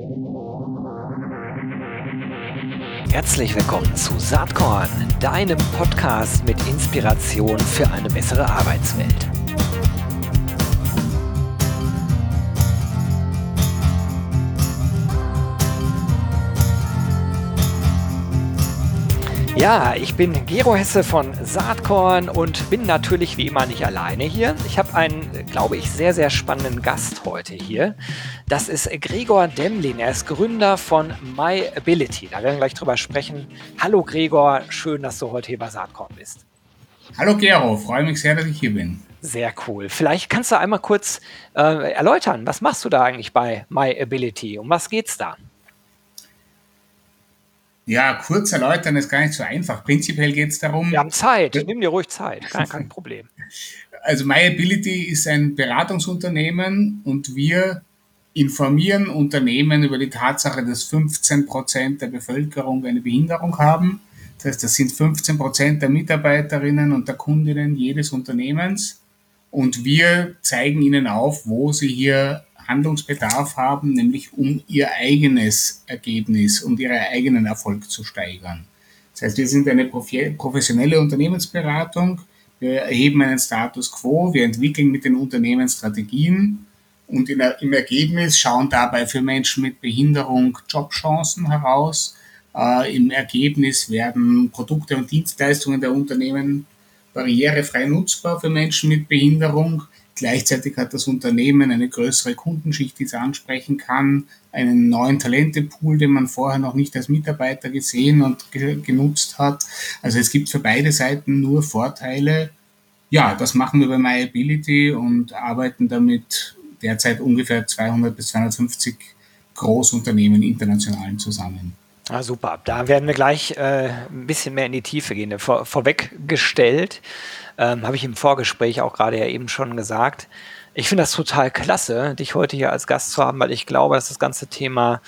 Herzlich willkommen zu Saatkorn, deinem Podcast mit Inspiration für eine bessere Arbeitswelt. Ja, ich bin Gero Hesse von Saatkorn und bin natürlich wie immer nicht alleine hier. Ich habe einen, glaube ich, sehr, sehr spannenden Gast heute hier. Das ist Gregor Demlin. Er ist Gründer von myAbility. Da werden wir gleich drüber sprechen. Hallo Gregor, schön, dass du heute hier bei Saatkorn bist. Hallo Gero, freue mich sehr, dass ich hier bin. Sehr cool. Vielleicht kannst du einmal kurz erläutern, was machst du da eigentlich bei myAbility? Um was geht's da? Ja, kurz erläutern ist gar nicht so einfach. Prinzipiell geht es darum. Wir haben Zeit, nimm dir ruhig Zeit, kein Problem. Also myAbility ist ein Beratungsunternehmen und wir informieren Unternehmen über die Tatsache, dass 15% der Bevölkerung eine Behinderung haben. Das heißt, das sind 15% der Mitarbeiterinnen und der Kundinnen jedes Unternehmens. Und wir zeigen ihnen auf, wo sie hier Handlungsbedarf haben, nämlich um ihr eigenes Ergebnis und ihren eigenen Erfolg zu steigern. Das heißt, wir sind eine professionelle Unternehmensberatung, wir erheben einen Status quo, wir entwickeln mit den Unternehmen Strategien und im Ergebnis schauen dabei für Menschen mit Behinderung Jobchancen heraus. Im Ergebnis werden Produkte und Dienstleistungen der Unternehmen barrierefrei nutzbar für Menschen mit Behinderung. Gleichzeitig hat das Unternehmen eine größere Kundenschicht, die es ansprechen kann, einen neuen Talentepool, den man vorher noch nicht als Mitarbeiter gesehen und genutzt hat. Also es gibt für beide Seiten nur Vorteile. Ja, das machen wir bei myAbility und arbeiten damit derzeit ungefähr 200 bis 250 Großunternehmen internationalen zusammen. Ah, super, da werden wir gleich ein bisschen mehr in die Tiefe gehen. Vorweggestellt, habe ich im Vorgespräch auch gerade ja eben schon gesagt. Ich finde das total klasse, dich heute hier als Gast zu haben, weil ich glaube, dass das ganze Thema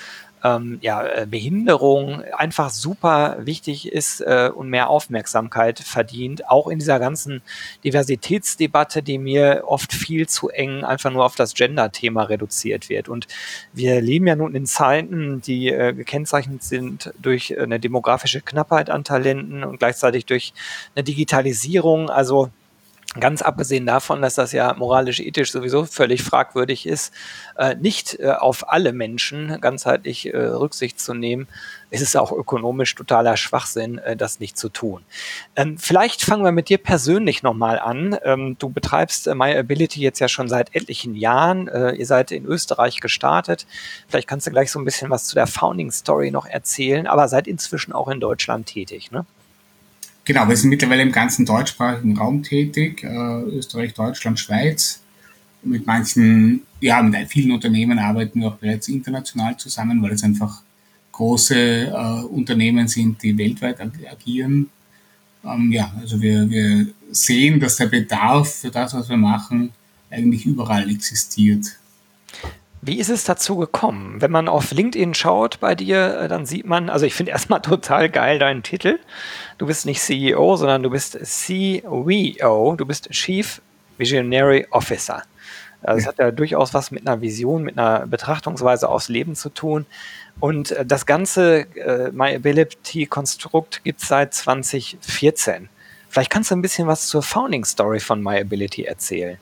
Behinderung einfach super wichtig ist und mehr Aufmerksamkeit verdient, auch in dieser ganzen Diversitätsdebatte, die mir oft viel zu eng einfach nur auf das Gender-Thema reduziert wird. Und wir leben ja nun in Zeiten, die gekennzeichnet sind durch eine demografische Knappheit an Talenten und gleichzeitig durch eine Digitalisierung. Also ganz abgesehen davon, dass das ja moralisch-ethisch sowieso völlig fragwürdig ist, nicht auf alle Menschen ganzheitlich Rücksicht zu nehmen, ist es auch ökonomisch totaler Schwachsinn, das nicht zu tun. Vielleicht fangen wir mit dir persönlich nochmal an. Du betreibst myAbility jetzt ja schon seit etlichen Jahren. Ihr seid in Österreich gestartet. Vielleicht kannst du gleich so ein bisschen was zu der Founding Story noch erzählen, aber seid inzwischen auch in Deutschland tätig, ne? Genau, wir sind mittlerweile im ganzen deutschsprachigen Raum tätig, Österreich, Deutschland, Schweiz. Mit manchen, ja, mit vielen Unternehmen arbeiten wir auch bereits international zusammen, weil es einfach große Unternehmen sind, die weltweit agieren. Ja, also wir sehen, dass der Bedarf für das, was wir machen, eigentlich überall existiert. Wie ist es dazu gekommen? Wenn man auf LinkedIn schaut bei dir, dann sieht man, also ich finde erstmal total geil deinen Titel. Du bist nicht CEO, sondern du bist CVO, du bist Chief Visionary Officer. Also es hat ja durchaus was mit einer Vision, mit einer Betrachtungsweise aufs Leben zu tun. Und das ganze myAbility-Konstrukt gibt es seit 2014. Vielleicht kannst du ein bisschen was zur Founding Story von myAbility erzählen.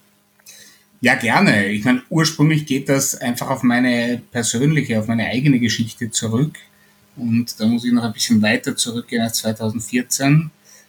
Ja, gerne. Ich meine, ursprünglich geht das einfach auf meine persönliche, auf meine eigene Geschichte zurück. Und da muss ich noch ein bisschen weiter zurückgehen als 2014.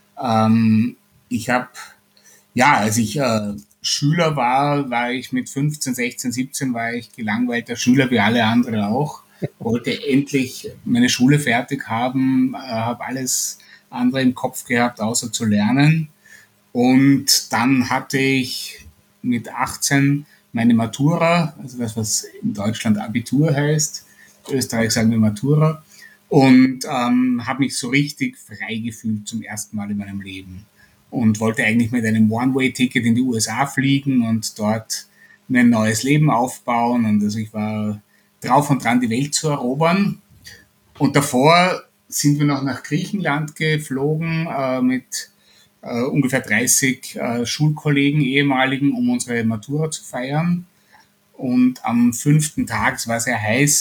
Ich habe, ja, als ich Schüler war ich mit 15, 16, 17, war ich gelangweilter Schüler wie alle anderen auch. Wollte endlich meine Schule fertig haben, habe alles andere im Kopf gehabt, außer zu lernen. Und dann hatte ich mit 18 meine Matura, also das, was in Deutschland Abitur heißt. In Österreich sagen wir Matura. Und habe mich so richtig frei gefühlt zum ersten Mal in meinem Leben. Und wollte eigentlich mit einem One-Way-Ticket in die USA fliegen und dort mir ein neues Leben aufbauen. Und also ich war drauf und dran, die Welt zu erobern. Und davor sind wir noch nach Griechenland geflogen mit ungefähr 30 Schulkollegen, ehemaligen, um unsere Matura zu feiern. Und am 5. Tag, es war sehr heiß,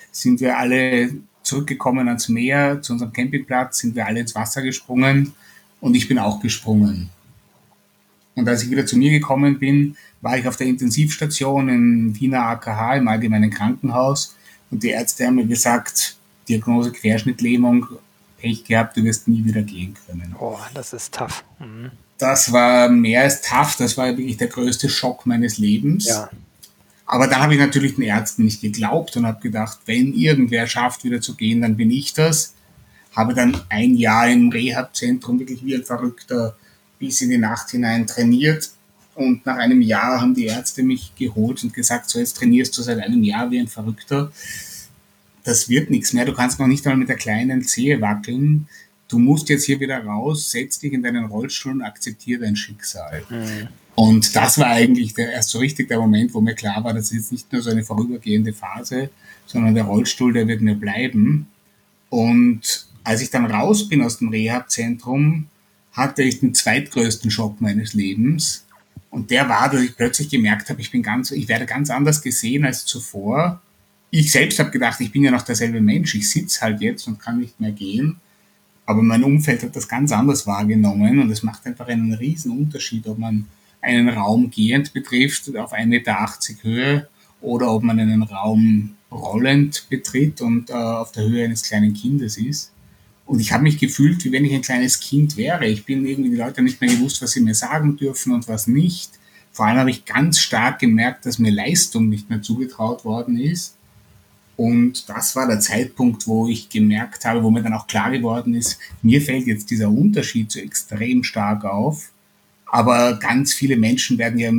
sind wir alle zurückgekommen ans Meer, zu unserem Campingplatz, sind wir alle ins Wasser gesprungen und ich bin auch gesprungen. Und als ich wieder zu mir gekommen bin, war ich auf der Intensivstation im Wiener AKH, im Allgemeinen Krankenhaus. Und die Ärzte haben mir gesagt, Diagnose Querschnittlähmung, Pech gehabt, du wirst nie wieder gehen können. Oh, das ist tough. Mhm. Das war mehr als tough, das war wirklich der größte Schock meines Lebens. Ja. Aber dann habe ich natürlich den Ärzten nicht geglaubt und habe gedacht, wenn irgendwer schafft, wieder zu gehen, dann bin ich das. Habe dann ein Jahr im Reha-Zentrum wirklich wie ein Verrückter bis in die Nacht hinein trainiert. Und nach einem Jahr haben die Ärzte mich geholt und gesagt, so jetzt trainierst du seit einem Jahr wie ein Verrückter. Das wird nichts mehr. Du kannst noch nicht einmal mit der kleinen Zehe wackeln. Du musst jetzt hier wieder raus, setz dich in deinen Rollstuhl und akzeptiere dein Schicksal. Mhm. Und das war eigentlich erst so richtig der Moment, wo mir klar war, das ist jetzt nicht nur so eine vorübergehende Phase, sondern der Rollstuhl, der wird mir bleiben. Und als ich dann raus bin aus dem Rehab-Zentrum, hatte ich den zweitgrößten Schock meines Lebens. Und der war, dass ich plötzlich gemerkt habe, ich werde ganz anders gesehen als zuvor. Ich selbst habe gedacht, ich bin ja noch derselbe Mensch. Ich sitze halt jetzt und kann nicht mehr gehen. Aber mein Umfeld hat das ganz anders wahrgenommen und es macht einfach einen riesen Unterschied, ob man einen Raum gehend betrifft auf 1,80 Meter Höhe oder ob man einen Raum rollend betritt und auf der Höhe eines kleinen Kindes ist. Und ich habe mich gefühlt, wie wenn ich ein kleines Kind wäre. Ich bin irgendwie, die Leute haben nicht mehr gewusst, was sie mir sagen dürfen und was nicht. Vor allem habe ich ganz stark gemerkt, dass mir Leistung nicht mehr zugetraut worden ist. Und das war der Zeitpunkt, wo ich gemerkt habe, wo mir dann auch klar geworden ist, mir fällt jetzt dieser Unterschied so extrem stark auf. Aber ganz viele Menschen werden ja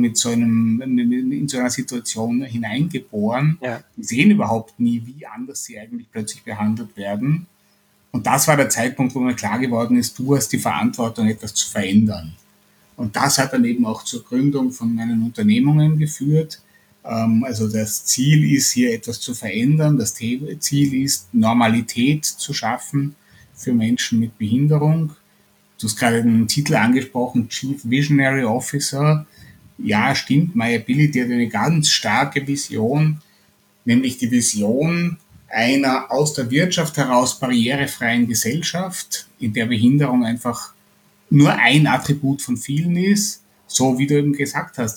in so einer Situation hineingeboren. Ja. Die sehen überhaupt nie, wie anders sie eigentlich plötzlich behandelt werden. Und das war der Zeitpunkt, wo mir klar geworden ist, du hast die Verantwortung, etwas zu verändern. Und das hat dann eben auch zur Gründung von meinen Unternehmungen geführt. Also das Ziel ist, hier etwas zu verändern. Das Ziel ist, Normalität zu schaffen für Menschen mit Behinderung. Du hast gerade den Titel angesprochen, Chief Visionary Officer. Ja, stimmt, MyAbility hat eine ganz starke Vision, nämlich die Vision einer aus der Wirtschaft heraus barrierefreien Gesellschaft, in der Behinderung einfach nur ein Attribut von vielen ist, so wie du eben gesagt hast.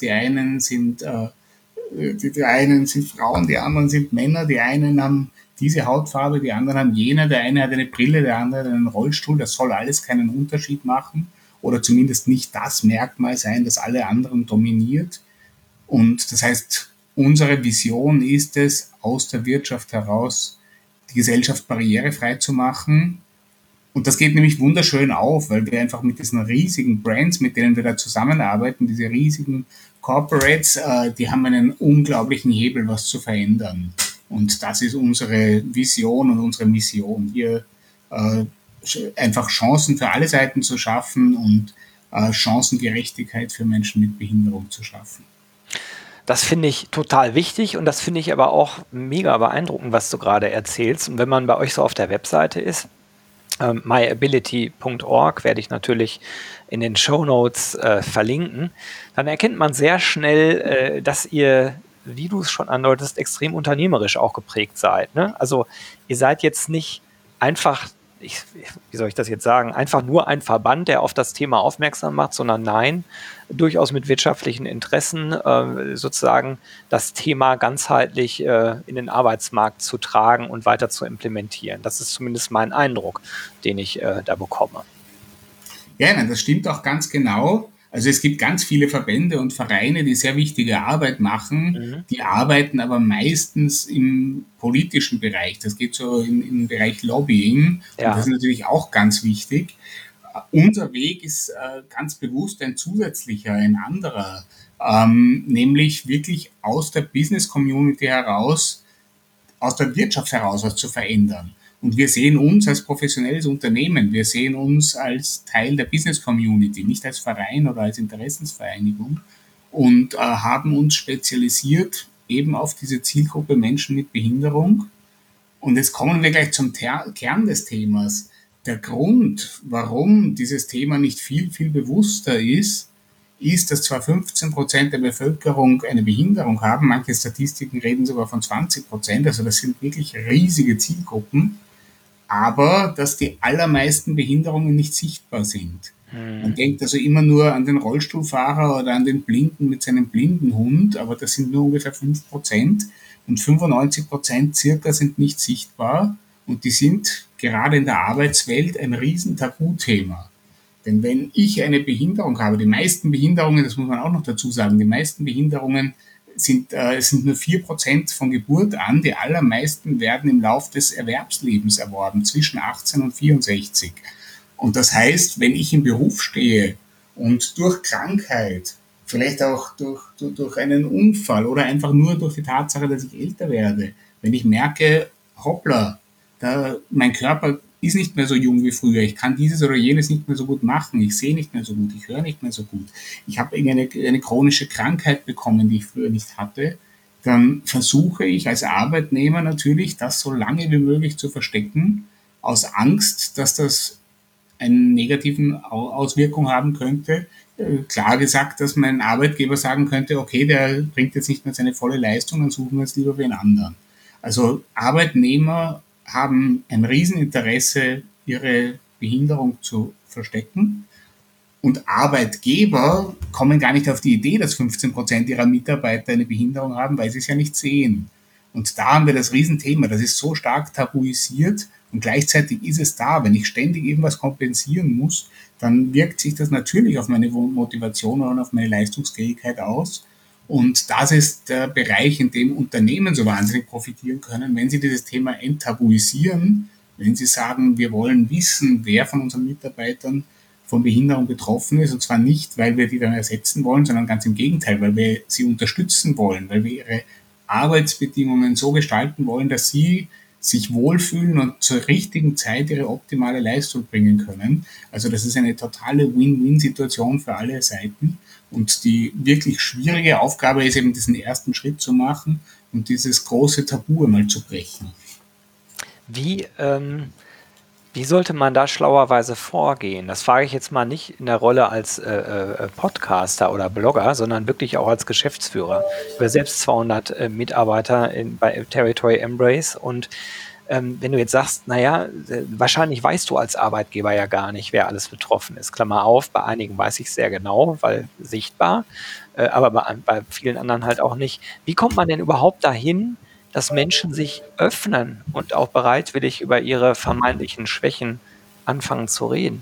Die einen sind Frauen, die anderen sind Männer, die einen haben diese Hautfarbe, die anderen haben jene, der eine hat eine Brille, der andere hat einen Rollstuhl, das soll alles keinen Unterschied machen oder zumindest nicht das Merkmal sein, das alle anderen dominiert. Und das heißt, unsere Vision ist es, aus der Wirtschaft heraus die Gesellschaft barrierefrei zu machen. Und das geht nämlich wunderschön auf, weil wir einfach mit diesen riesigen Brands, mit denen wir da zusammenarbeiten, diese riesigen Corporates, die haben einen unglaublichen Hebel, was zu verändern. Und das ist unsere Vision und unsere Mission, hier einfach Chancen für alle Seiten zu schaffen und Chancengerechtigkeit für Menschen mit Behinderung zu schaffen. Das finde ich total wichtig und das finde ich aber auch mega beeindruckend, was du gerade erzählst. Und wenn man bei euch so auf der Webseite ist, myability.org, werde ich natürlich in den Shownotes verlinken, dann erkennt man sehr schnell, dass ihr, wie du es schon andeutest, extrem unternehmerisch auch geprägt seid. Ne? Also ihr seid jetzt nicht einfach, wie soll ich das jetzt sagen, einfach nur ein Verband, der auf das Thema aufmerksam macht, sondern nein, durchaus mit wirtschaftlichen Interessen sozusagen das Thema ganzheitlich in den Arbeitsmarkt zu tragen und weiter zu implementieren. Das ist zumindest mein Eindruck, den ich da bekomme. Ja, nein, das stimmt auch ganz genau. Also es gibt ganz viele Verbände und Vereine, die sehr wichtige Arbeit machen. Die arbeiten aber meistens im politischen Bereich. Das geht so im Bereich Lobbying. Ja. Und das ist natürlich auch ganz wichtig. Unser Weg ist ganz bewusst ein zusätzlicher, ein anderer. Nämlich wirklich aus der Business Community heraus, aus der Wirtschaft heraus was zu verändern. Und wir sehen uns als professionelles Unternehmen, wir sehen uns als Teil der Business Community, nicht als Verein oder als Interessensvereinigung und haben uns spezialisiert eben auf diese Zielgruppe Menschen mit Behinderung. Und jetzt kommen wir gleich zum Kern des Themas. Der Grund, warum dieses Thema nicht viel, viel bewusster ist, ist, dass zwar 15% der Bevölkerung eine Behinderung haben, manche Statistiken reden sogar von 20%, also das sind wirklich riesige Zielgruppen, aber dass die allermeisten Behinderungen nicht sichtbar sind. Man Mhm. denkt also immer nur an den Rollstuhlfahrer oder an den Blinden mit seinem Blindenhund, aber das sind nur ungefähr 5% und 95% circa sind nicht sichtbar und die sind gerade in der Arbeitswelt ein riesen Tabuthema. Denn wenn ich eine Behinderung habe, die meisten Behinderungen, das muss man auch noch dazu sagen, die meisten Behinderungen sind nur 4% von Geburt an, die allermeisten werden im Lauf des Erwerbslebens erworben, zwischen 18 und 64. Und das heißt, wenn ich im Beruf stehe und durch Krankheit, vielleicht auch durch einen Unfall oder einfach nur durch die Tatsache, dass ich älter werde, wenn ich merke, hoppla, mein Körper ist nicht mehr so jung wie früher, ich kann dieses oder jenes nicht mehr so gut machen, ich sehe nicht mehr so gut, ich höre nicht mehr so gut, ich habe eine chronische Krankheit bekommen, die ich früher nicht hatte, dann versuche ich als Arbeitnehmer natürlich, das so lange wie möglich zu verstecken, aus Angst, dass das eine negativen Auswirkung haben könnte. Klar gesagt, dass mein Arbeitgeber sagen könnte, okay, der bringt jetzt nicht mehr seine volle Leistung, dann suchen wir jetzt lieber wen anderen. Also Arbeitnehmer haben ein Rieseninteresse, ihre Behinderung zu verstecken. Und Arbeitgeber kommen gar nicht auf die Idee, dass 15% ihrer Mitarbeiter eine Behinderung haben, weil sie es ja nicht sehen. Und da haben wir das Riesenthema. Das ist so stark tabuisiert und gleichzeitig ist es da. Wenn ich ständig irgendwas kompensieren muss, dann wirkt sich das natürlich auf meine Motivation und auf meine Leistungsfähigkeit aus. Und das ist der Bereich, in dem Unternehmen so wahnsinnig profitieren können, wenn sie dieses Thema enttabuisieren, wenn sie sagen, wir wollen wissen, wer von unseren Mitarbeitern von Behinderung betroffen ist. Und zwar nicht, weil wir die dann ersetzen wollen, sondern ganz im Gegenteil, weil wir sie unterstützen wollen, weil wir ihre Arbeitsbedingungen so gestalten wollen, dass sie sich wohlfühlen und zur richtigen Zeit ihre optimale Leistung bringen können. Also das ist eine totale Win-Win-Situation für alle Seiten. Und die wirklich schwierige Aufgabe ist eben, diesen ersten Schritt zu machen und dieses große Tabu einmal zu brechen. Wie, wie sollte man da schlauerweise vorgehen? Das frage ich jetzt mal nicht in der Rolle als Podcaster oder Blogger, sondern wirklich auch als Geschäftsführer. Ich habe selbst 200 Mitarbeiter bei Territory Embrace und wenn du jetzt sagst, naja, wahrscheinlich weißt du als Arbeitgeber ja gar nicht, wer alles betroffen ist. Klammer auf, bei einigen weiß ich es sehr genau, weil sichtbar, aber bei vielen anderen halt auch nicht. Wie kommt man denn überhaupt dahin, dass Menschen sich öffnen und auch bereitwillig über ihre vermeintlichen Schwächen anfangen zu reden?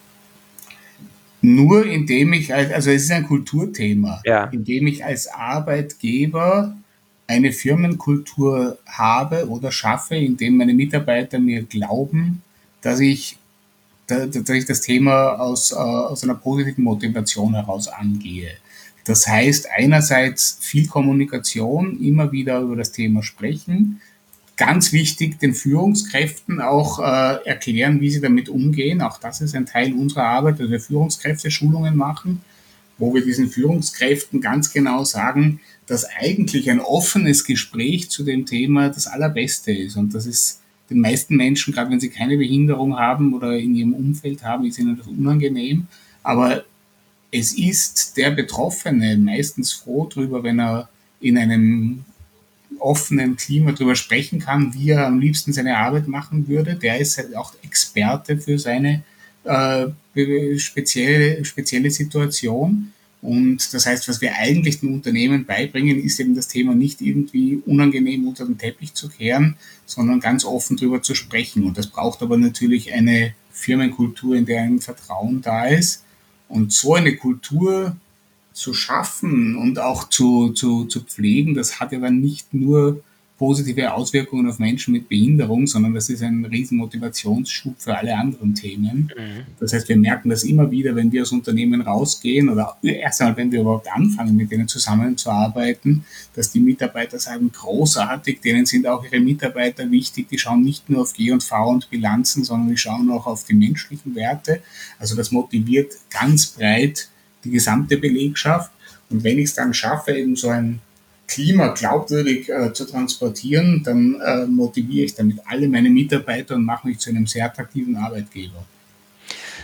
Nur indem ich, also es ist ein Kulturthema, Ja. indem ich als Arbeitgeber eine Firmenkultur habe oder schaffe, indem meine Mitarbeiter mir glauben, dass ich, dass ich das Thema aus einer positiven Motivation heraus angehe. Das heißt, einerseits viel Kommunikation, immer wieder über das Thema sprechen, ganz wichtig, den Führungskräften auch erklären, wie sie damit umgehen. Auch das ist ein Teil unserer Arbeit, dass wir Führungskräfte-Schulungen machen, wo wir diesen Führungskräften ganz genau sagen, dass eigentlich ein offenes Gespräch zu dem Thema das Allerbeste ist. Und das ist den meisten Menschen, gerade wenn sie keine Behinderung haben oder in ihrem Umfeld haben, ist ihnen das unangenehm. Aber es ist der Betroffene meistens froh darüber, wenn er in einem offenen Klima darüber sprechen kann, wie er am liebsten seine Arbeit machen würde. Der ist halt auch Experte für seine äh, spezielle Situation. Und das heißt, was wir eigentlich den Unternehmen beibringen, ist eben das Thema nicht irgendwie unangenehm unter den Teppich zu kehren, sondern ganz offen darüber zu sprechen. Und das braucht aber natürlich eine Firmenkultur, in der ein Vertrauen da ist. Und so eine Kultur zu schaffen und auch zu pflegen, das hat ja dann nicht nur positive Auswirkungen auf Menschen mit Behinderung, sondern das ist ein riesen Motivationsschub für alle anderen Themen. Mhm. Das heißt, wir merken das immer wieder, wenn wir als Unternehmen rausgehen oder erst einmal, wenn wir überhaupt anfangen, mit denen zusammenzuarbeiten, dass die Mitarbeiter sagen, großartig, denen sind auch ihre Mitarbeiter wichtig, die schauen nicht nur auf G&V und Bilanzen, sondern die schauen auch auf die menschlichen Werte. Also das motiviert ganz breit die gesamte Belegschaft. Und wenn ich es dann schaffe, eben so ein Klima glaubwürdig zu transportieren, dann motiviere ich damit alle meine Mitarbeiter und mache mich zu einem sehr attraktiven Arbeitgeber.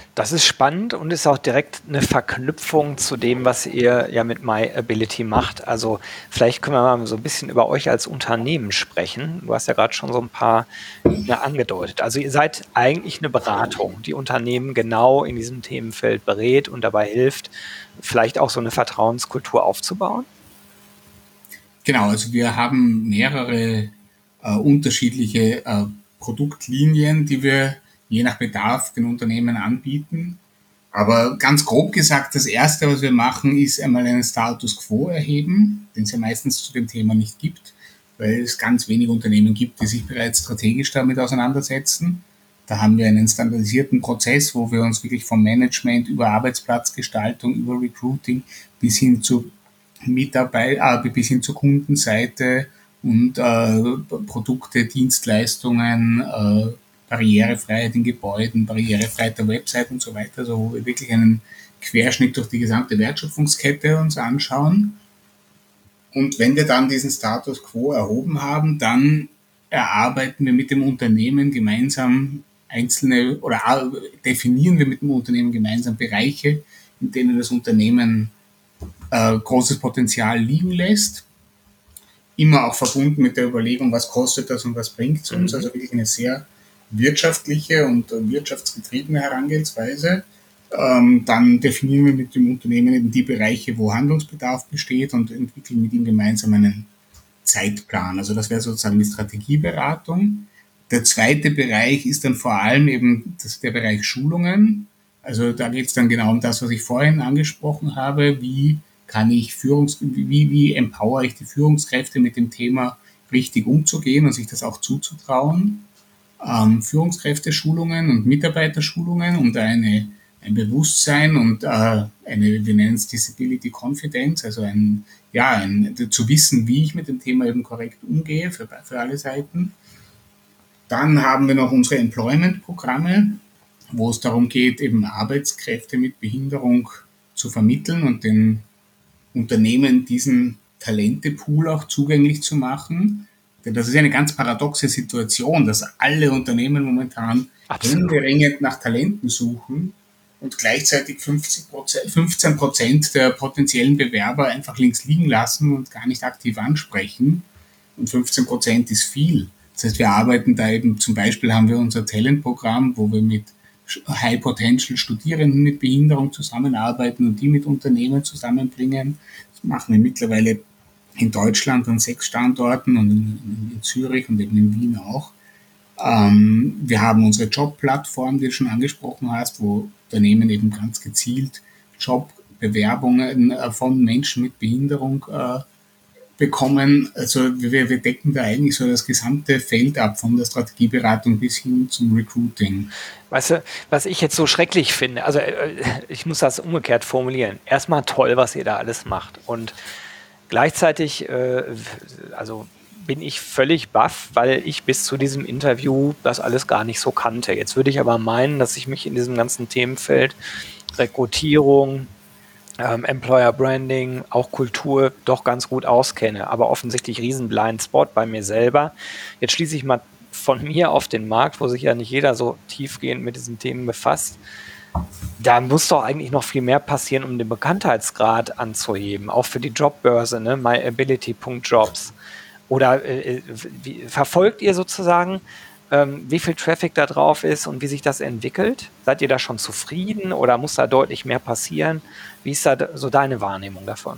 Das ist spannend und ist auch direkt eine Verknüpfung zu dem, was ihr ja mit MyAbility macht. Also vielleicht können wir mal so ein bisschen über euch als Unternehmen sprechen. Du hast ja gerade schon so ein paar Dinge angedeutet. Also ihr seid eigentlich eine Beratung, die Unternehmen genau in diesem Themenfeld berät und dabei hilft, vielleicht auch so eine Vertrauenskultur aufzubauen. Genau, also wir haben mehrere unterschiedliche Produktlinien, die wir je nach Bedarf den Unternehmen anbieten. Aber ganz grob gesagt, das Erste, was wir machen, ist einmal einen Status Quo erheben, den es ja meistens zu dem Thema nicht gibt, weil es ganz wenige Unternehmen gibt, die sich bereits strategisch damit auseinandersetzen. Da haben wir einen standardisierten Prozess, wo wir uns wirklich vom Management über Arbeitsplatzgestaltung, über Recruiting bis hin zu bis hin zur Kundenseite und Produkte, Dienstleistungen, Barrierefreiheit in Gebäuden, Barrierefreiheit der Website und so weiter, also wo wir wirklich einen Querschnitt durch die gesamte Wertschöpfungskette uns anschauen. Und wenn wir dann diesen Status quo erhoben haben, dann erarbeiten wir mit dem Unternehmen gemeinsam einzelne oder definieren wir mit dem Unternehmen gemeinsam Bereiche, in denen das Unternehmen großes Potenzial liegen lässt. Immer auch verbunden mit der Überlegung, was kostet das und was bringt es uns. Also wirklich eine sehr wirtschaftliche und wirtschaftsgetriebene Herangehensweise. Dann definieren wir mit dem Unternehmen eben die Bereiche, wo Handlungsbedarf besteht und entwickeln mit ihm gemeinsam einen Zeitplan. Also das wäre sozusagen die Strategieberatung. Der zweite Bereich ist dann vor allem eben der Bereich Schulungen. Also da geht es dann genau um das, was ich vorhin angesprochen habe. Wie empower ich die Führungskräfte mit dem Thema richtig umzugehen und sich das auch zuzutrauen? Führungskräfteschulungen und Mitarbeiterschulungen, um da ein Bewusstsein und wir nennen es Disability Confidence, also zu wissen, wie ich mit dem Thema eben korrekt umgehe für alle Seiten. Dann haben wir noch unsere Employment-Programme, wo es darum geht, eben Arbeitskräfte mit Behinderung zu vermitteln und den Unternehmen diesen Talentepool auch zugänglich zu machen. Denn das ist eine ganz paradoxe Situation, dass alle Unternehmen momentan händeringend nach Talenten suchen und gleichzeitig 15% der potenziellen Bewerber einfach links liegen lassen und gar nicht aktiv ansprechen. Und 15% ist viel. Das heißt, wir arbeiten da eben, zum Beispiel haben wir unser Talentprogramm, wo wir mit High-Potential-Studierenden mit Behinderung zusammenarbeiten und die mit Unternehmen zusammenbringen. Das machen wir mittlerweile in Deutschland an 6 Standorten und in Zürich und eben in Wien auch. Wir haben unsere Jobplattform, die du schon angesprochen hast, wo Unternehmen eben ganz gezielt Jobbewerbungen von Menschen mit Behinderung bekommen. Also wir decken da eigentlich so das gesamte Feld ab, von der Strategieberatung bis hin zum Recruiting. Weißt du, was ich jetzt so schrecklich finde, also ich muss das umgekehrt formulieren. Erstmal toll, was ihr da alles macht. Und gleichzeitig, also bin ich völlig baff, weil ich bis zu diesem Interview das alles gar nicht so kannte. Jetzt würde ich aber meinen, dass ich mich in diesem ganzen Themenfeld Rekrutierung, Employer Branding, auch Kultur doch ganz gut auskenne, aber offensichtlich riesen Blindspot bei mir selber. Jetzt schließe ich mal von mir auf den Markt, wo sich ja nicht jeder so tiefgehend mit diesen Themen befasst. Da muss doch eigentlich noch viel mehr passieren, um den Bekanntheitsgrad anzuheben, auch für die Jobbörse, ne? myability.jobs. Oder verfolgt ihr sozusagen, wie viel Traffic da drauf ist und wie sich das entwickelt? Seid ihr da schon zufrieden oder muss da deutlich mehr passieren? Wie ist da so deine Wahrnehmung davon?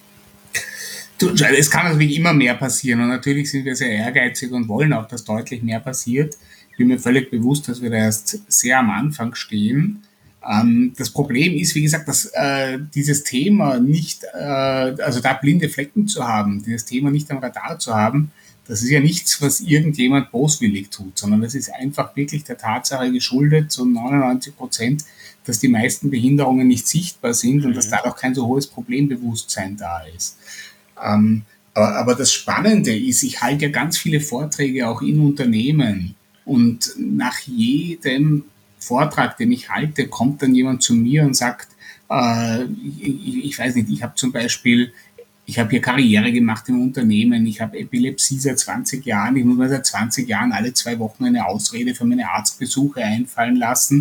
Es kann natürlich immer mehr passieren und natürlich sind wir sehr ehrgeizig und wollen auch, dass deutlich mehr passiert. Ich bin mir völlig bewusst, dass wir da erst sehr am Anfang stehen. Das Problem ist, wie gesagt, dass dieses Thema nicht, also da blinde Flecken zu haben, dieses Thema nicht am Radar zu haben, das ist ja nichts, was irgendjemand boswillig tut, sondern das ist einfach wirklich der Tatsache geschuldet, zu 99%, dass die meisten Behinderungen nicht sichtbar sind und dass dadurch kein so hohes Problembewusstsein da ist. Aber das Spannende ist, ich halte ja ganz viele Vorträge auch in Unternehmen und nach jedem Vortrag, den ich halte, kommt dann jemand zu mir und sagt, ich weiß nicht, ich habe hier Karriere gemacht im Unternehmen, ich habe Epilepsie seit 20 Jahren, ich muss mir seit 20 Jahren alle 2 Wochen eine Ausrede für meine Arztbesuche einfallen lassen.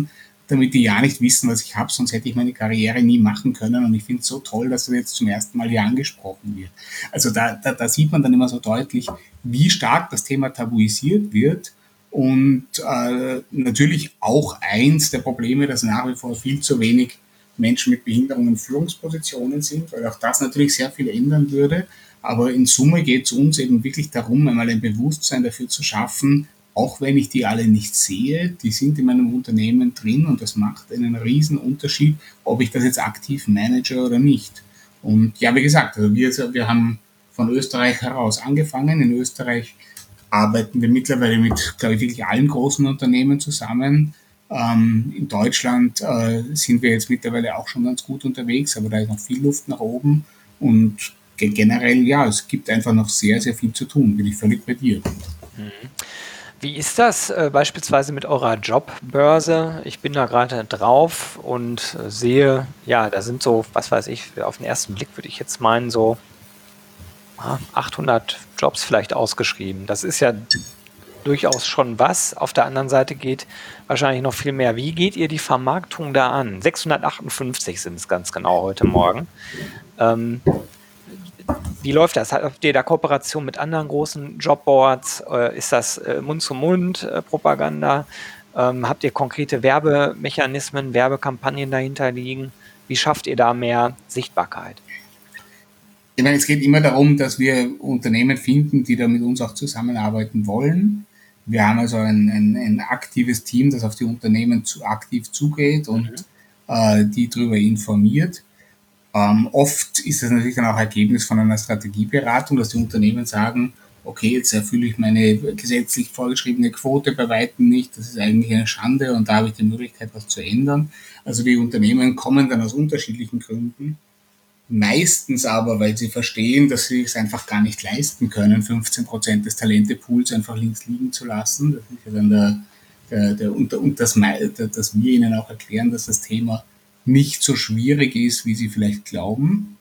damit die ja nicht wissen, was ich habe, sonst hätte ich meine Karriere nie machen können. Und ich finde es so toll, dass das jetzt zum ersten Mal hier angesprochen wird. Also da sieht man dann immer so deutlich, wie stark das Thema tabuisiert wird. Und natürlich auch eins der Probleme, dass nach wie vor viel zu wenig Menschen mit Behinderungen in Führungspositionen sind, weil auch das natürlich sehr viel ändern würde. Aber in Summe geht es uns eben wirklich darum, einmal ein Bewusstsein dafür zu schaffen, auch wenn ich die alle nicht sehe, die sind in meinem Unternehmen drin und das macht einen riesen Unterschied, ob ich das jetzt aktiv manage oder nicht. Und ja, wie gesagt, also wir haben von Österreich heraus angefangen. In Österreich arbeiten wir mittlerweile mit, glaube ich, wirklich allen großen Unternehmen zusammen. In Deutschland sind wir jetzt mittlerweile auch schon ganz gut unterwegs, aber da ist noch viel Luft nach oben. Und generell, ja, es gibt einfach noch sehr, sehr viel zu tun, bin ich völlig bei dir. Wie ist das beispielsweise mit eurer Jobbörse? Ich bin da gerade drauf und sehe, ja, da sind so, was weiß ich, auf den ersten Blick würde ich jetzt meinen, so 800 Jobs vielleicht ausgeschrieben. Das ist ja durchaus schon was. Auf der anderen Seite geht wahrscheinlich noch viel mehr. Wie geht ihr die Vermarktung da an? 658 sind es ganz genau heute Morgen. Wie läuft das? Habt ihr da Kooperation mit anderen großen Jobboards? Ist das Mund-zu-Mund-Propaganda? Habt ihr konkrete Werbemechanismen, Werbekampagnen dahinter liegen? Wie schafft ihr da mehr Sichtbarkeit? Ich meine, es geht immer darum, dass wir Unternehmen finden, die da mit uns auch zusammenarbeiten wollen. Wir haben also ein aktives Team, das auf die Unternehmen aktiv zugeht und die darüber informiert. Oft ist das natürlich dann auch Ergebnis von einer Strategieberatung, dass die Unternehmen sagen, okay, jetzt erfülle ich meine gesetzlich vorgeschriebene Quote bei weitem nicht, das ist eigentlich eine Schande und da habe ich die Möglichkeit, was zu ändern. Also die Unternehmen kommen dann aus unterschiedlichen Gründen. Meistens aber, weil sie verstehen, dass sie es einfach gar nicht leisten können, 15% des Talentepools einfach links liegen zu lassen. Das ist ja dann dass wir ihnen auch erklären, dass das Thema nicht so schwierig ist, wie sie vielleicht glauben.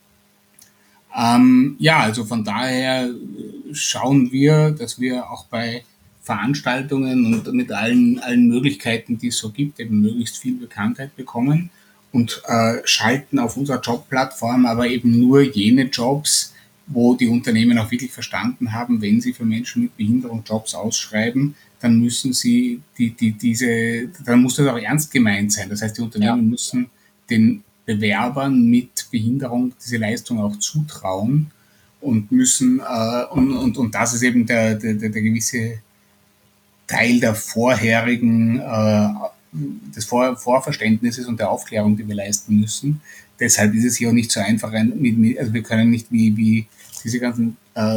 Ja, also von daher schauen wir, dass wir auch bei Veranstaltungen und mit allen Möglichkeiten, die es so gibt, eben möglichst viel Bekanntheit bekommen und schalten auf unserer Jobplattform aber eben nur jene Jobs, wo die Unternehmen auch wirklich verstanden haben, wenn sie für Menschen mit Behinderung Jobs ausschreiben, dann müssen sie dann muss das auch ernst gemeint sein. Das heißt, die Unternehmen müssen den Bewerbern mit Behinderung diese Leistung auch zutrauen und müssen und das ist eben der gewisse Teil der vorherigen des Vorverständnisses und der Aufklärung, die wir leisten müssen. Deshalb ist es hier auch nicht so einfach, also wir können nicht wie diese ganzen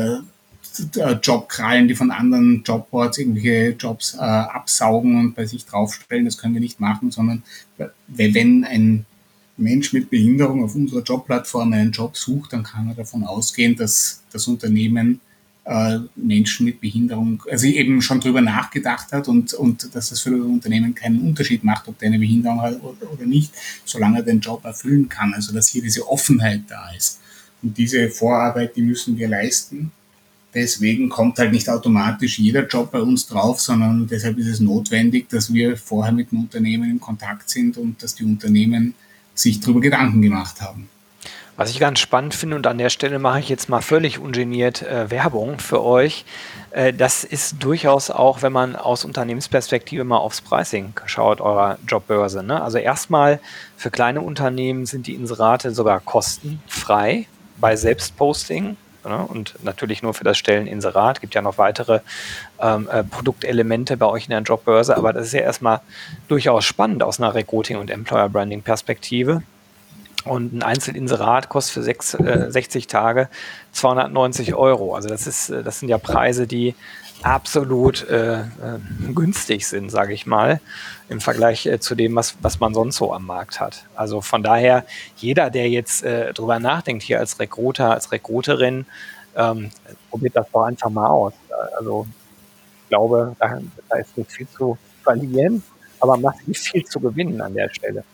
Jobkrallen, die von anderen Jobboards irgendwelche Jobs absaugen und bei sich draufstellen, das können wir nicht machen, sondern wenn ein Mensch mit Behinderung auf unserer Jobplattform einen Job sucht, dann kann er davon ausgehen, dass das Unternehmen Menschen mit Behinderung, also eben schon drüber nachgedacht hat und dass das für das Unternehmen keinen Unterschied macht, ob der eine Behinderung hat oder nicht, solange er den Job erfüllen kann. Also dass hier diese Offenheit da ist. Und diese Vorarbeit, die müssen wir leisten. Deswegen kommt halt nicht automatisch jeder Job bei uns drauf, sondern deshalb ist es notwendig, dass wir vorher mit dem Unternehmen in Kontakt sind und dass die Unternehmen sich darüber Gedanken gemacht haben. Was ich ganz spannend finde, und an der Stelle mache ich jetzt mal völlig ungeniert Werbung für euch, das ist durchaus auch, wenn man aus Unternehmensperspektive mal aufs Pricing schaut, eurer Jobbörse. Ne? Also erstmal für kleine Unternehmen sind die Inserate sogar kostenfrei bei Selbstposting. Und natürlich nur für das Stelleninserat. Es gibt ja noch weitere Produktelemente bei euch in der Jobbörse, aber das ist ja erstmal durchaus spannend aus einer Recruiting- und Employer-Branding-Perspektive. Und ein Einzelinserat kostet für 60 Tage 290 €. Also das sind ja Preise, die absolut günstig sind, sage ich mal, im Vergleich zu dem, was man sonst so am Markt hat. Also von daher, jeder, der jetzt drüber nachdenkt, hier als Recruiter, als Recruiterin, probiert das doch einfach mal aus. Also ich glaube, da ist nicht viel zu verlieren, aber massiv viel zu gewinnen an der Stelle.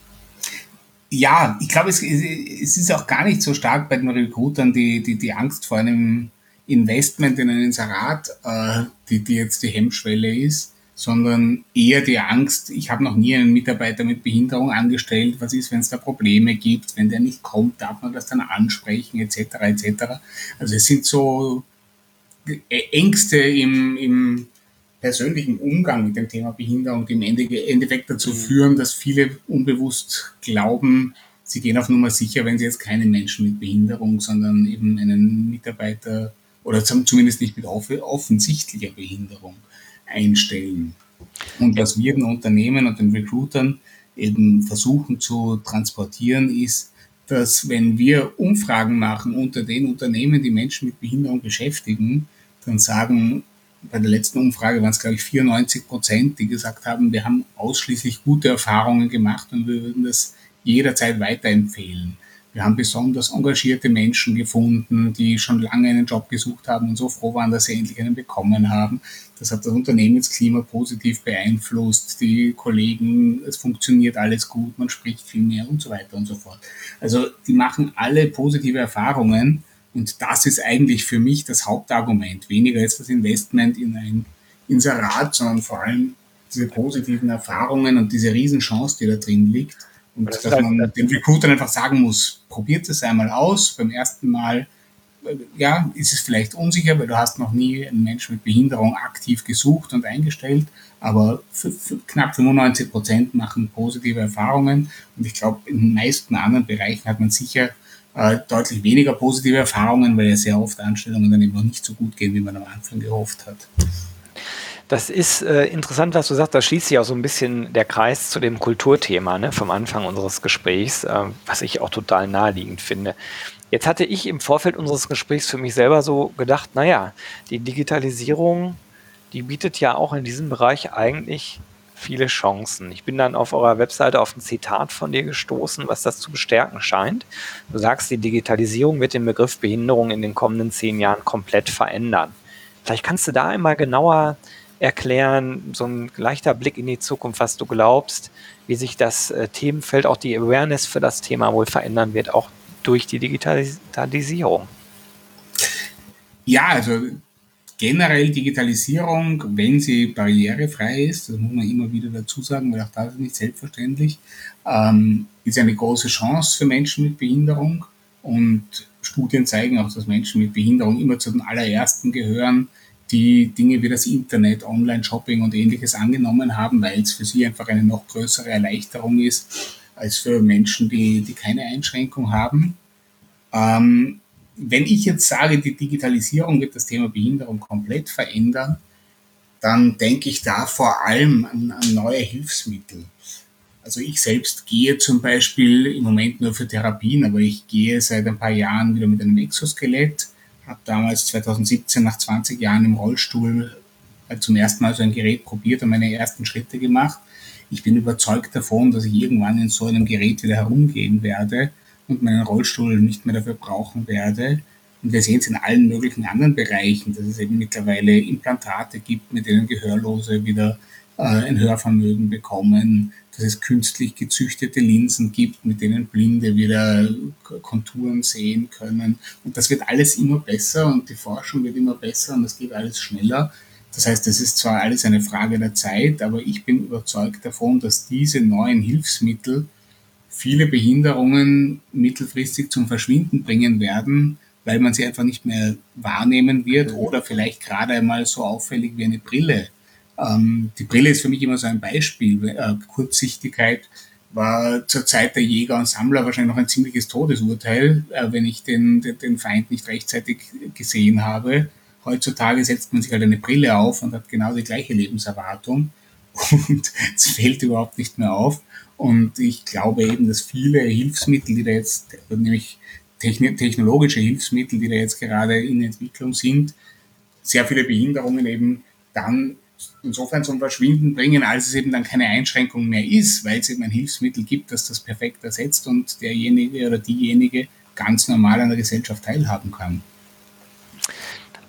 Ja, ich glaube, es ist auch gar nicht so stark bei den Recruitern die Angst vor einem Investment in ein Inserat, die jetzt die Hemmschwelle ist, sondern eher die Angst, ich habe noch nie einen Mitarbeiter mit Behinderung angestellt, was ist, wenn es da Probleme gibt, wenn der nicht kommt, darf man das dann ansprechen, etc. etc. Also es sind so Ängste im persönlichen Umgang mit dem Thema Behinderung, die im Endeffekt dazu führen, dass viele unbewusst glauben, sie gehen auf Nummer sicher, wenn sie jetzt keinen Menschen mit Behinderung, sondern eben einen Mitarbeiter oder zumindest nicht mit offensichtlicher Behinderung einstellen. Und was wir den Unternehmen und den Recruitern eben versuchen zu transportieren, ist, dass wenn wir Umfragen machen unter den Unternehmen, die Menschen mit Behinderung beschäftigen, dann sagen, bei der letzten Umfrage waren es, glaube ich, 94%, die gesagt haben, wir haben ausschließlich gute Erfahrungen gemacht und wir würden das jederzeit weiterempfehlen. Wir haben besonders engagierte Menschen gefunden, die schon lange einen Job gesucht haben und so froh waren, dass sie endlich einen bekommen haben. Das hat das Unternehmensklima positiv beeinflusst. Die Kollegen, es funktioniert alles gut, man spricht viel mehr und so weiter und so fort. Also die machen alle positive Erfahrungen und das ist eigentlich für mich das Hauptargument. Weniger jetzt das Investment in ein Inserat, sondern vor allem diese positiven Erfahrungen und diese Riesenchance, die da drin liegt. Und dass man den Recruitern einfach sagen muss, probiert es einmal aus. Beim ersten Mal ja, ist es vielleicht unsicher, weil du hast noch nie einen Menschen mit Behinderung aktiv gesucht und eingestellt, aber knapp 95% machen positive Erfahrungen und ich glaube, in den meisten anderen Bereichen hat man sicher deutlich weniger positive Erfahrungen, weil ja sehr oft Anstellungen dann eben noch nicht so gut gehen, wie man am Anfang gehofft hat. Das ist interessant, was du sagst. Da schließt sich auch so ein bisschen der Kreis zu dem Kulturthema, ne, vom Anfang unseres Gesprächs, was ich auch total naheliegend finde. Jetzt hatte ich im Vorfeld unseres Gesprächs für mich selber so gedacht, naja, die Digitalisierung, die bietet ja auch in diesem Bereich eigentlich viele Chancen. Ich bin dann auf eurer Webseite auf ein Zitat von dir gestoßen, was das zu bestärken scheint. Du sagst, die Digitalisierung wird den Begriff Behinderung in den kommenden 10 Jahren komplett verändern. Vielleicht kannst du da einmal genauer erklären, so ein leichter Blick in die Zukunft, was du glaubst, wie sich das Themenfeld, auch die Awareness für das Thema wohl verändern wird, auch durch die Digitalisierung. Ja, also generell Digitalisierung, wenn sie barrierefrei ist, das muss man immer wieder dazu sagen, weil auch das ist nicht selbstverständlich, ist eine große Chance für Menschen mit Behinderung und Studien zeigen auch, dass Menschen mit Behinderung immer zu den allerersten gehören, die Dinge wie das Internet, Online-Shopping und ähnliches angenommen haben, weil es für sie einfach eine noch größere Erleichterung ist als für Menschen, die keine Einschränkung haben. Wenn ich jetzt sage, die Digitalisierung wird das Thema Behinderung komplett verändern, dann denke ich da vor allem an neue Hilfsmittel. Also ich selbst gehe zum Beispiel im Moment nur für Therapien, aber ich gehe seit ein paar Jahren wieder mit einem Exoskelett, habe damals 2017 nach 20 Jahren im Rollstuhl zum ersten Mal so ein Gerät probiert und meine ersten Schritte gemacht. Ich bin überzeugt davon, dass ich irgendwann in so einem Gerät wieder herumgehen werde und meinen Rollstuhl nicht mehr dafür brauchen werde. Und wir sehen es in allen möglichen anderen Bereichen, dass es eben mittlerweile Implantate gibt, mit denen Gehörlose wieder ein Hörvermögen bekommen, dass es künstlich gezüchtete Linsen gibt, mit denen Blinde wieder Konturen sehen können. Und das wird alles immer besser und die Forschung wird immer besser und es geht alles schneller. Das heißt, es ist zwar alles eine Frage der Zeit, aber ich bin überzeugt davon, dass diese neuen Hilfsmittel viele Behinderungen mittelfristig zum Verschwinden bringen werden, weil man sie einfach nicht mehr wahrnehmen wird oder vielleicht gerade einmal so auffällig wie eine Brille. Die Brille ist für mich immer so ein Beispiel. Kurzsichtigkeit war zur Zeit der Jäger und Sammler wahrscheinlich noch ein ziemliches Todesurteil, wenn ich den Feind nicht rechtzeitig gesehen habe. Heutzutage setzt man sich halt eine Brille auf und hat genau die gleiche Lebenserwartung und es fällt überhaupt nicht mehr auf. Und ich glaube eben, dass viele Hilfsmittel, die da jetzt, nämlich technologische Hilfsmittel, die da jetzt gerade in Entwicklung sind, sehr viele Behinderungen eben dann insofern zum Verschwinden bringen, als es eben dann keine Einschränkung mehr ist, weil es eben ein Hilfsmittel gibt, das das perfekt ersetzt und derjenige oder diejenige ganz normal an der Gesellschaft teilhaben kann.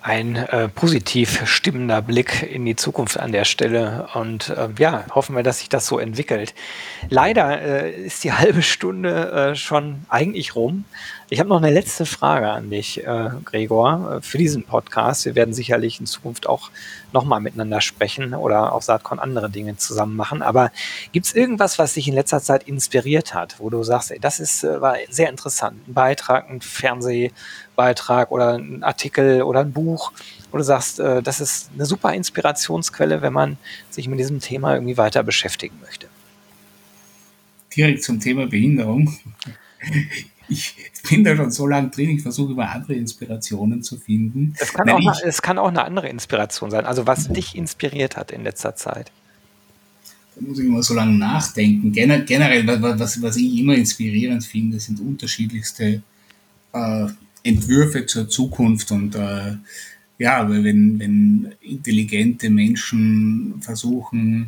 ein positiv stimmender Blick in die Zukunft an der Stelle. Und ja, hoffen wir, dass sich das so entwickelt. Leider ist die halbe Stunde schon eigentlich rum. Ich habe noch eine letzte Frage an dich, Gregor, für diesen Podcast. Wir werden sicherlich in Zukunft auch nochmal miteinander sprechen oder auf Saatkorn andere Dinge zusammen machen. Aber gibt es irgendwas, was dich in letzter Zeit inspiriert hat, wo du sagst, ey, das war sehr interessant, ein Beitrag, ein Fernsehbeitrag oder ein Artikel oder ein Buch, wo du sagst, das ist eine super Inspirationsquelle, wenn man sich mit diesem Thema irgendwie weiter beschäftigen möchte? Direkt zum Thema Behinderung. Ich bin da schon so lange drin, ich versuche immer andere Inspirationen zu finden. Es kann auch eine andere Inspiration sein, also was dich inspiriert hat in letzter Zeit. Da muss ich immer so lange nachdenken. Generell, was ich immer inspirierend finde, sind unterschiedlichste Entwürfe zur Zukunft und ja, wenn intelligente Menschen versuchen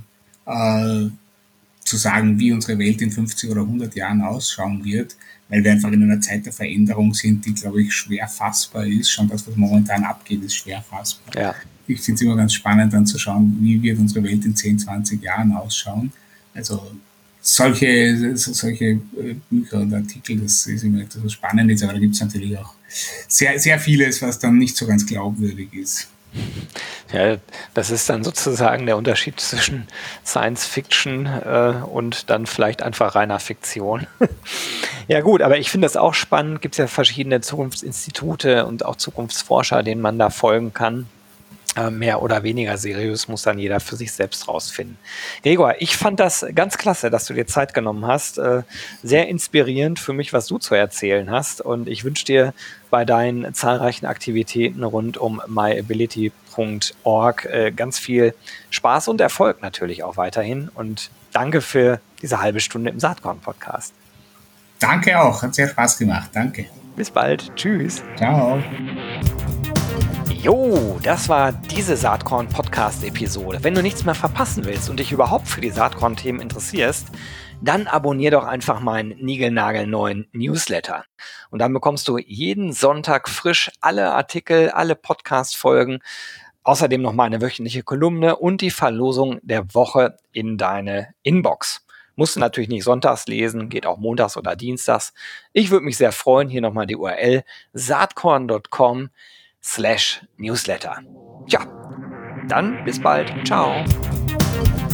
zu sagen, wie unsere Welt in 50 oder 100 Jahren ausschauen wird, weil wir einfach in einer Zeit der Veränderung sind, die, glaube ich, schwer fassbar ist. Schon das, was momentan abgeht, ist schwer fassbar. Ja. Ich finde es immer ganz spannend, dann zu schauen, wie wird unsere Welt in 10, 20 Jahren ausschauen. Also solche Bücher und Artikel, das ist immer etwas, was spannend ist, aber da gibt es natürlich auch sehr, sehr vieles, was dann nicht so ganz glaubwürdig ist. Ja, das ist dann sozusagen der Unterschied zwischen Science Fiction und dann vielleicht einfach reiner Fiktion. Ja gut, aber ich finde das auch spannend. Gibt es ja verschiedene Zukunftsinstitute und auch Zukunftsforscher, denen man da folgen kann. Mehr oder weniger seriös muss dann jeder für sich selbst rausfinden. Gregor, ich fand das ganz klasse, dass du dir Zeit genommen hast. Sehr inspirierend für mich, was du zu erzählen hast. Und ich wünsche dir bei deinen zahlreichen Aktivitäten rund um myability.org ganz viel Spaß und Erfolg natürlich auch weiterhin. Und danke für diese halbe Stunde im Saatkorn-Podcast. Danke auch, hat sehr Spaß gemacht. Danke. Bis bald. Tschüss. Ciao. Jo, das war diese Saatkorn-Podcast-Episode. Wenn du nichts mehr verpassen willst und dich überhaupt für die Saatkorn-Themen interessierst, dann abonnier doch einfach meinen niegelnagelneuen Newsletter. Und dann bekommst du jeden Sonntag frisch alle Artikel, alle Podcast-Folgen, außerdem noch meine wöchentliche Kolumne und die Verlosung der Woche in deine Inbox. Musst du natürlich nicht sonntags lesen, geht auch montags oder dienstags. Ich würde mich sehr freuen, hier nochmal die URL saatkorn.com/Newsletter. Ja, dann bis bald. Ciao.